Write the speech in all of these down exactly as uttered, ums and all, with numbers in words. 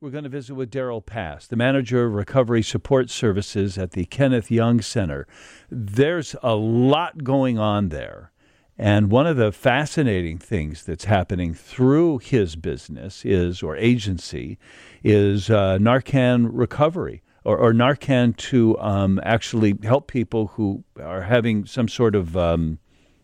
We're going to visit with Daryl Pass, the manager of recovery support services at the Kenneth Young Center. There's a lot going on there. And one of the fascinating things that's happening through his business is, or agency, is uh, Narcan recovery, or, or Narcan to um, actually help people who are having some sort of, um,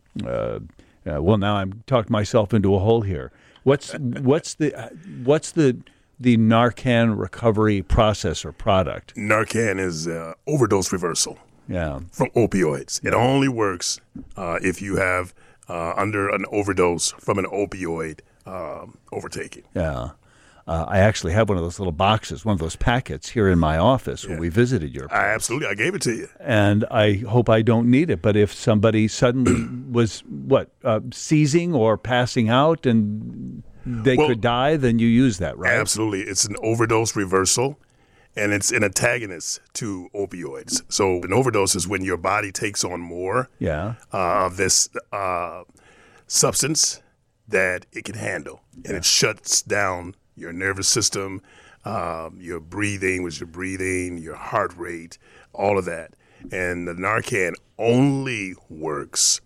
uh, uh, well, now I'm talking myself into a hole here. What's what's the what's the the Narcan recovery process or product? Narcan is uh, overdose reversal. Yeah. From opioids. It only works uh, if you have uh, under an overdose from an opioid um, overtaking. Yeah. Uh, I actually have one of those little boxes, one of those packets here in my office when yeah. we visited your place. I absolutely. I gave it to you. And I hope I don't need it. But if somebody suddenly was, what, uh, seizing or passing out and they well, could die, then you use that, right? Absolutely. It's an overdose reversal. And it's an antagonist to opioids. So an overdose is when your body takes on more yeah. uh, of this uh, substance that it can handle. And yeah. it shuts down your nervous system, um, your breathing, which your breathing, your heart rate, all of that. And the Narcan only works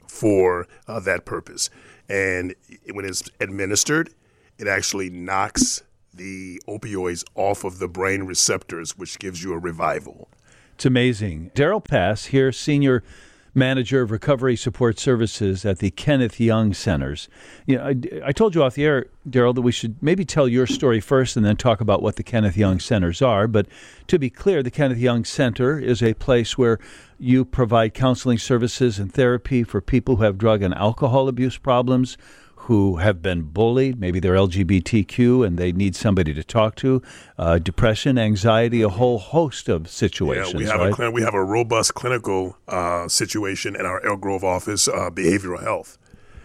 for uh, that purpose. And when it's administered, it actually knocks the opioids off of the brain receptors, which gives you a revival. It's amazing. Daryl Pass here, Senior Manager of Recovery Support Services at the Kenneth Young Centers. You know, I, I told you off the air, Daryl, that we should maybe tell your story first and then talk about what the Kenneth Young Centers are. But to be clear, the Kenneth Young Center is a place where you provide counseling services and therapy for people who have drug and alcohol abuse problems, who have been bullied, maybe they're L G B T Q and they need somebody to talk to, uh, depression, anxiety, a whole host of situations. Yeah, we have, right? a, we have a robust clinical uh, situation in our Elk Grove office, uh, behavioral health.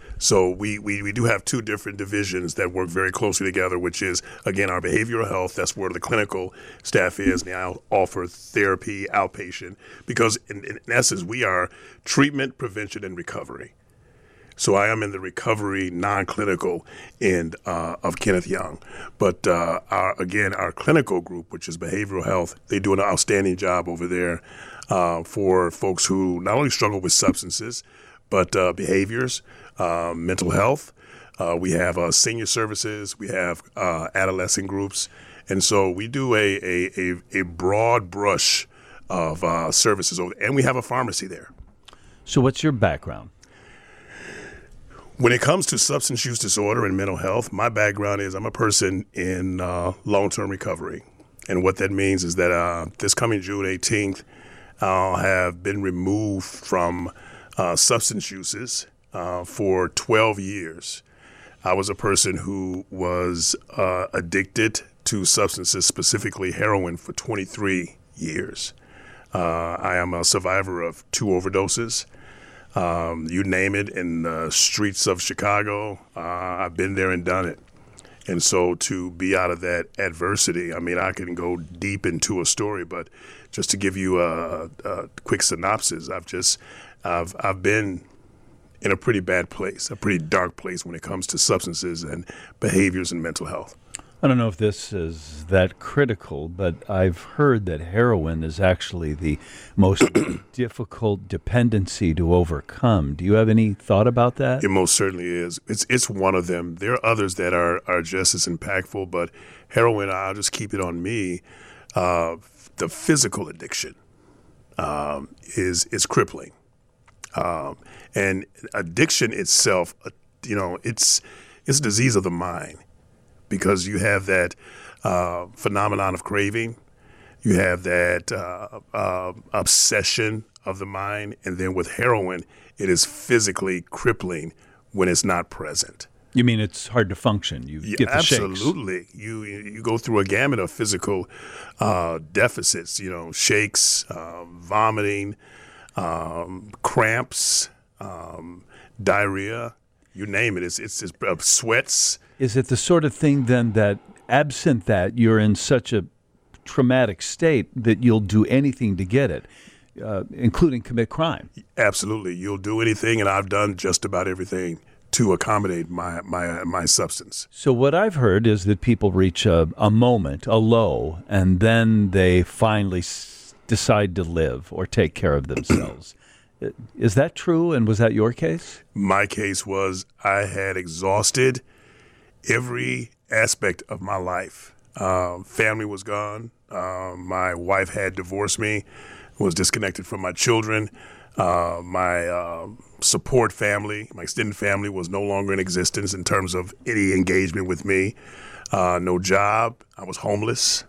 So we, we, we do have two different divisions that work very closely together, which is, again, our behavioral health. That's where the clinical staff is. And I offer therapy, outpatient, because in, in essence, we are treatment, prevention, and recovery. So I am in the recovery, non-clinical end uh, of Kenneth Young. But uh, our, again, our clinical group, which is behavioral health, they do an outstanding job over there uh, for folks who not only struggle with substances, but uh, behaviors, uh, mental health. Uh, we have uh, senior services. We have uh, adolescent groups. And so we do a, a, a, a broad brush of uh, services over there. And we have a pharmacy there. So what's your background? When it comes to substance use disorder and mental health, my background is I'm a person in uh, long-term recovery. And what that means is that uh, this coming June eighteenth, I'll have been removed from uh, substance uses uh, for twelve years. I was a person who was uh, addicted to substances, specifically heroin, for twenty-three years. Uh, I am a survivor of two overdoses. Um, you name it, in the streets of Chicago, uh, I've been there and done it. And so to be out of that adversity, I mean, I can go deep into a story, but just to give you a, a quick synopsis, I've just, I've, I've been in a pretty bad place, a pretty dark place when it comes to substances and behaviors and mental health. I don't know if this is that critical, but I've heard that heroin is actually the most difficult dependency to overcome. Do you have any thought about that? It most certainly is. It's it's one of them. There are others that are, are just as impactful, but heroin, I'll just keep it on me. Uh, the physical addiction um, is is crippling. Um, and addiction itself, uh, you know, it's it's a disease of the mind. Because you have that uh, phenomenon of craving, you have that uh, uh, obsession of the mind, and then with heroin, it is physically crippling when it's not present. You mean it's hard to function? You yeah, get the absolutely. shakes. You you go through a gamut of physical uh, deficits. You know, shakes, uh, vomiting, um, cramps, um, diarrhea. You name it. It's it's, it's uh, sweats. Is it the sort of thing then that, absent that, you're in such a traumatic state that you'll do anything to get it, uh, including commit crime? Absolutely. You'll do anything, and I've done just about everything to accommodate my, my, my substance. So what I've heard is that people reach a, a moment, a low, and then they finally s- decide to live or take care of themselves. Is that true, and was that your case? My case was I had exhausted every aspect of my life. Uh, family was gone. Uh, my wife had divorced me, was disconnected from my children. Uh, my uh, support family, my extended family was no longer in existence in terms of any engagement with me. Uh, no job. I was homeless.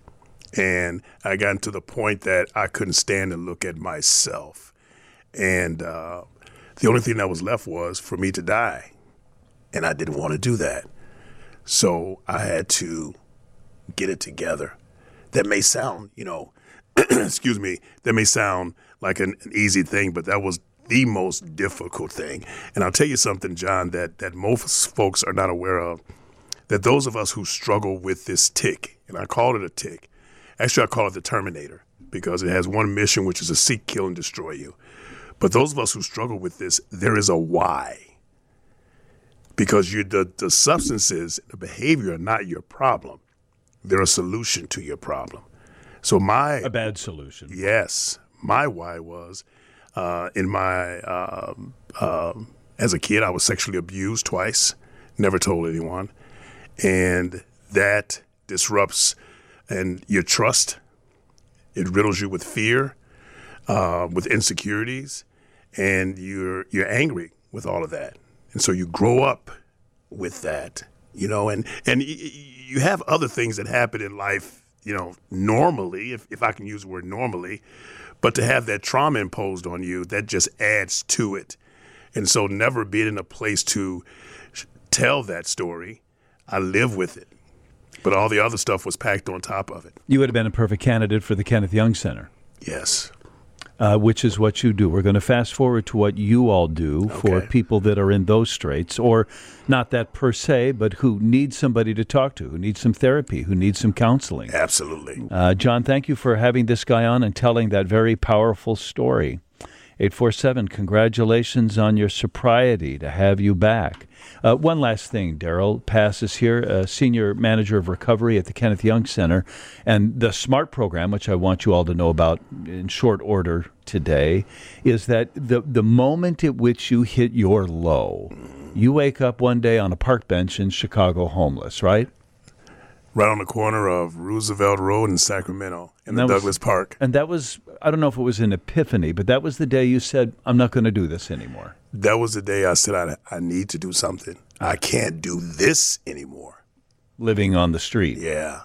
And I got to the point that I couldn't stand to look at myself. And uh, the only thing that was left was for me to die. And I didn't want to do that. So I had to get it together. That may sound, you know, excuse me, that may sound like an, an easy thing, but that was the most difficult thing. And I'll tell you something, John, that, that most folks are not aware of, that those of us who struggle with this tick, and I call it a tick, actually I call it the Terminator, because it has one mission, which is to seek, kill, and destroy you. But those of us who struggle with this, there is a why. Because you, the, the substances, the behavior are not your problem. They're a solution to your problem. So my A bad solution. Yes. My why was uh, in my, um, um, as a kid, I was sexually abused twice, never told anyone. And that disrupts and your trust. It riddles you with fear, uh, with insecurities, and you're you're angry with all of that. And so you grow up with that, you know, and, and y- y- you have other things that happen in life, you know, normally, if, if I can use the word normally, but to have that trauma imposed on you, that just adds to it. And so never being in a place to tell that story, I live with it. But all the other stuff was packed on top of it. You would have been a perfect candidate for the Kenneth Young Center. Yes. Uh, which is what you do. We're going to fast forward to what you all do for Okay. people that are in those straits, or not that per se, but who need somebody to talk to, who need some therapy, who need some counseling. Absolutely. Uh, John, thank you for having this guy on and telling that very powerful story. eight four seven, congratulations on your sobriety, to have you back. Uh, one last thing, Daryl Pass is here, uh, Senior Manager of Recovery at the Kenneth Young Center, and the SMART program, which I want you all to know about in short order today, is that the, the moment at which you hit your low, you wake up one day on a park bench in Chicago homeless, right? Right on the corner of Roosevelt Road in Sacramento in And the that was- Douglas Park. And that was, I don't know if it was an epiphany, but that was the day you said, I'm not going to do this anymore. That was the day I said, I, I need to do something. I can't do this anymore. Living on the street. Yeah.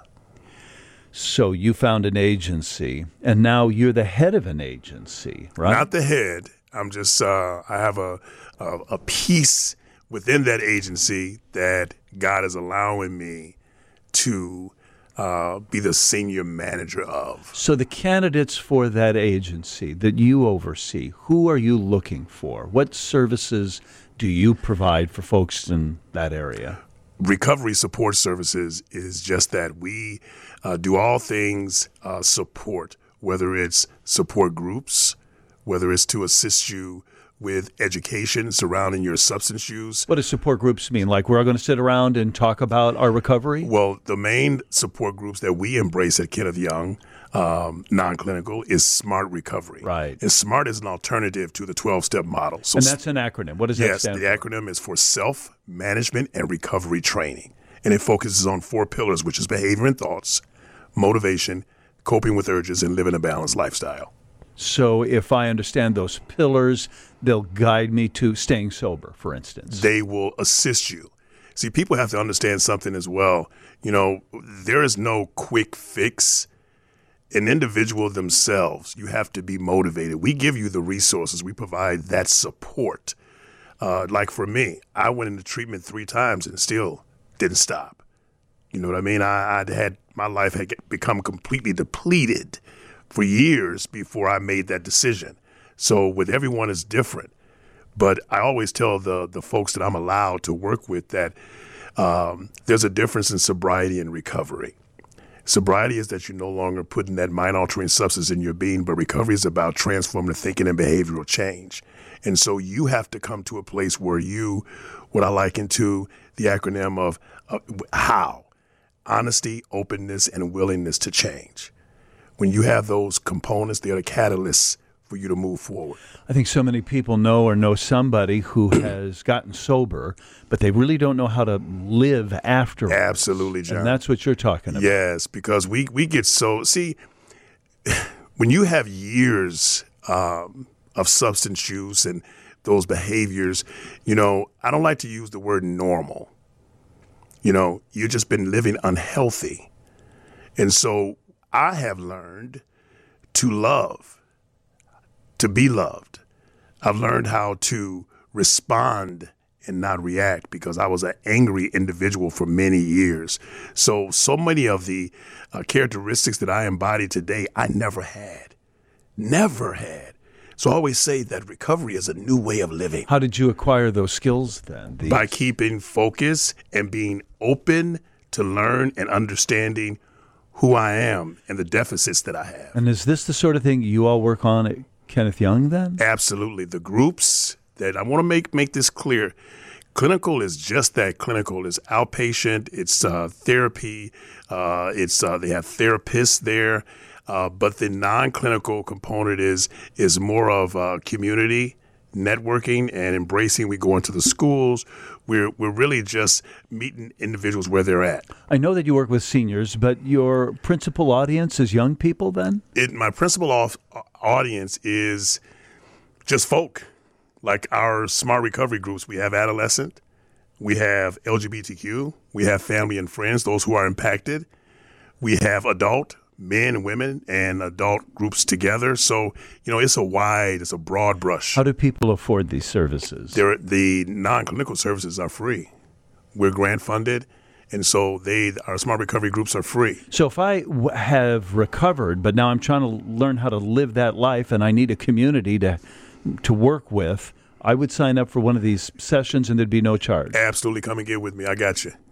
So you found an agency, and now you're the head of an agency, right? Not the head. I'm just, uh, I have a, a, a piece within that agency that God is allowing me to uh, be the senior manager of. So the candidates for that agency that you oversee, who are you looking for? What services do you provide for folks in that area? Recovery Support Services is just that. We uh, do all things uh, support, whether it's support groups, whether it's to assist you with education surrounding your substance use. What do support groups mean? Like we're all going to sit around and talk about our recovery? Well, the main support groups that we embrace at Kenneth Young, um, non-clinical, is SMART Recovery. Right. And SMART is an alternative to the twelve-step model. So And that's an acronym. What does that yes, stand the for? acronym is for Self-Management and Recovery Training. And it focuses on four pillars, which is behavior and thoughts, motivation, coping with urges, and living a balanced lifestyle. So if I understand those pillars, they'll guide me to staying sober, for instance. They will assist you. See, people have to understand something as well. You know, there is no quick fix. An individual themselves, you have to be motivated. We give you the resources. We provide that support. Uh, like for me, I went into treatment three times and still didn't stop. You know what I mean? I, I'd had, my life had become completely depleted for years before I made that decision. So with everyone is different. But I always tell the the folks that I'm allowed to work with that um, there's a difference in sobriety and recovery. Sobriety is that you're no longer putting that mind-altering substance in your being, but recovery is about transforming thinking and behavioral change. And so you have to come to a place where you, what I liken to the acronym of uh, HOW, honesty, openness, and willingness to change. When you have those components, they're the catalysts for you to move forward. I think so many people know or know somebody who has gotten sober, but they really don't know how to live afterwards. Absolutely, John. And that's what you're talking about. Yes, because we, we get so, see, when you have years um, of substance use and those behaviors, you know, I don't like to use the word normal. You know, you've just been living unhealthy. And so I have learned to love, to be loved. I've learned how to respond and not react because I was an angry individual for many years. So, so many of the uh, characteristics that I embody today, I never had, never had. So I always say that recovery is a new way of living. How did you acquire those skills then? These? By keeping focus and being open to learn and understanding who I am and the deficits that I have. And is this the sort of thing you all work on at Kenneth Young then? Absolutely. The groups that I want to make make this clear. Clinical is just that. Clinical is outpatient. It's uh, therapy. Uh, it's uh, they have therapists there. Uh, but the non-clinical component is is more of uh, community networking and embracing. We go into the schools. We're we're really just meeting individuals where they're at. I know that you work with seniors, but your principal audience is young people then? It, my principal off, audience is just folk. Like our smart recovery groups, we have adolescent, we have L G B T Q, we have family and friends, those who are impacted. We have adult, men and women, and adult groups together. So, you know, it's a wide, it's a broad brush. How do people afford these services? They're, the non-clinical services are free. We're grant funded. And so they, our smart recovery groups are free. So if I w- have recovered, but now I'm trying to learn how to live that life and I need a community to to work with, I would sign up for one of these sessions and there'd be no charge. Absolutely. Come and get with me. I got you.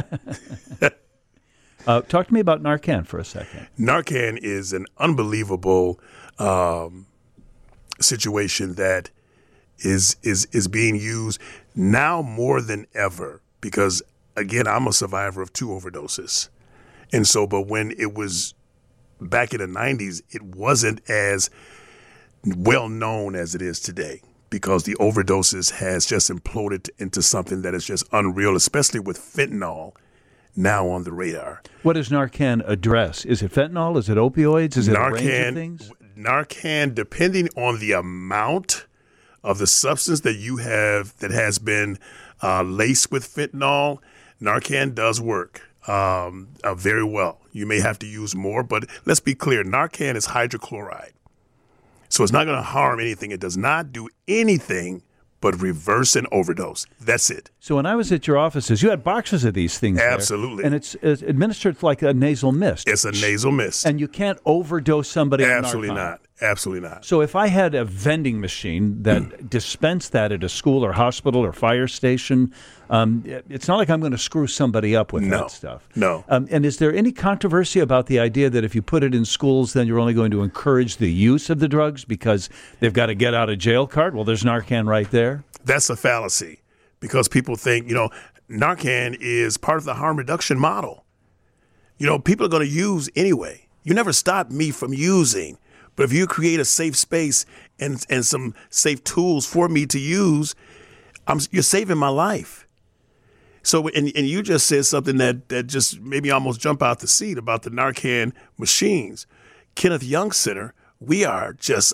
uh, talk to me about Narcan for a second. Narcan is an unbelievable um, situation that is is is being used now more than ever because, again, I'm a survivor of two overdoses. And so, but when it was back in the nineties, it wasn't as well known as it is today because the overdoses has just imploded into something that is just unreal, especially with fentanyl now on the radar. What does Narcan address? Is it fentanyl? Is it opioids? Is it Narcan, a range of things? Narcan, depending on the amount of the substance that you have that has been uh, laced with fentanyl, Narcan does work um, uh, very well. You may have to use more, but let's be clear. Narcan is hydrochloride. So it's not going to harm anything. It does not do anything but reverse an overdose. That's it. So when I was at your offices, you had boxes of these things Absolutely. there, and it's, it's administered like a nasal mist. It's a nasal mist. And you can't overdose somebody on Absolutely Narcan. not. Absolutely not. So if I had a vending machine that dispensed that at a school or hospital or fire station, um, it's not like I'm going to screw somebody up with No. that stuff. No. Um, and is there any controversy about the idea that if you put it in schools, then you're only going to encourage the use of the drugs because they've got a get out of jail card? Well, there's Narcan right there. That's a fallacy because people think, you know, Narcan is part of the harm reduction model. You know, people are going to use anyway. You never stop me from using. But if you create a safe space and and some safe tools for me to use, I'm, you're saving my life. So, and, and you just said something that, that just made me almost jump out the seat about the Narcan machines. Kenneth Young Center, we are just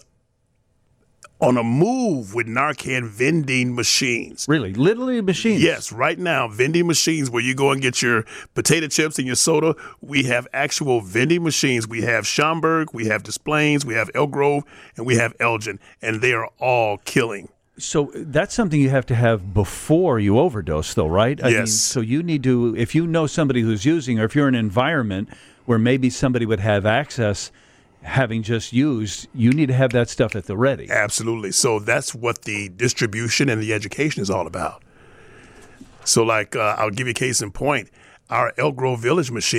on a move with Narcan vending machines. Really? Literally machines? Yes, right now, vending machines where you go and get your potato chips and your soda. We have actual vending machines. We have Schaumburg, we have Des Plaines, we have Elk Grove, and we have Elgin, and they are all killing. So that's something you have to have before you overdose, though, right? I Yes. mean, so you need to, if you know somebody who's using, or if you're in an environment where maybe somebody would have access having just used, you need to have that stuff at the ready. Absolutely. So that's what the distribution and the education is all about. So like, uh, I'll give you a case in point. Our Elk Grove Village machine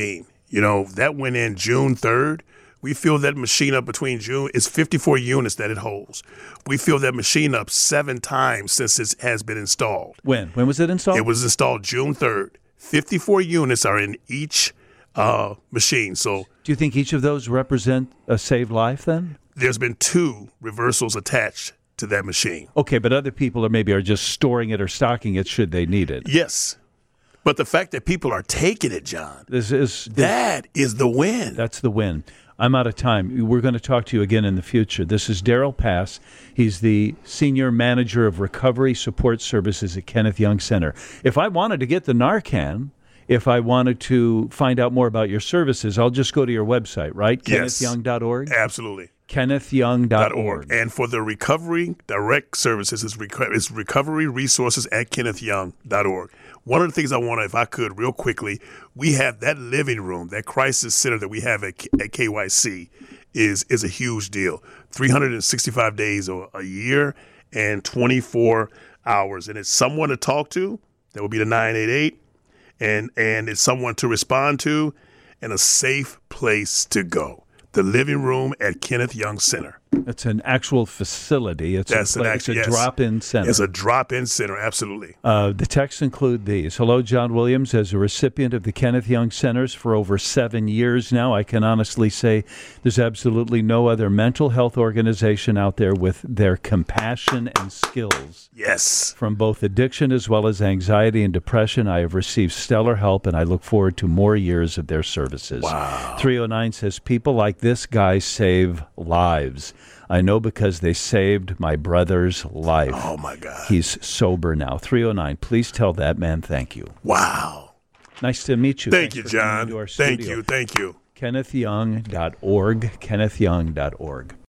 You know, that went in June third. We filled that machine up between June. It's fifty-four units that it holds. We filled that machine up seven times since it has been installed. When? When was it installed? It was installed June third. fifty-four units are in each uh, machine. So, do you think each of those represent a saved life then? There's been two reversals attached to that machine. Okay, but other people are maybe are just storing it or stocking it should they need it. Yes. But the fact that people are taking it, John, this is this, that is the win. That's the win. I'm out of time. We're going to talk to you again in the future. This is Darrell Pass. He's the Senior Manager of Recovery Support Services at Kenneth Young Center. If I wanted to get the Narcan, if I wanted to find out more about your services, I'll just go to your website, right? Yes. kenneth young dot org? Absolutely. kenneth young dot org. And for the recovery direct services, it's, reco- it's recovery resources at kenneth young dot org. One of the things I want to, if I could, real quickly, we have that living room, that crisis center that we have at, at K Y C is is a huge deal. three hundred sixty-five days a, a year and twenty-four hours. And it's someone to talk to. That would be the nine eight eight. And, and it's someone to respond to and a safe place to go. The living room at Kenneth Young Center. It's an actual facility. It's That's a, an pla- actual, it's a yes. drop-in center. It's a drop-in center, absolutely. Uh, the texts include these. Hello, John Williams. As a recipient of the Kenneth Young Centers for over seven years now, I can honestly say there's absolutely no other mental health organization out there with their compassion and skills. Yes. From both addiction as well as anxiety and depression, I have received stellar help, and I look forward to more years of their services. Wow. three oh nine says, people like this guy save lives. I know because they saved my brother's life. Oh, my God. He's sober now. three oh nine, please tell that man thank you. Wow. Nice to meet you. Thank Thanks you, for coming John. into our Thank studio. you. Thank you. kenneth young dot org. kenneth young dot org.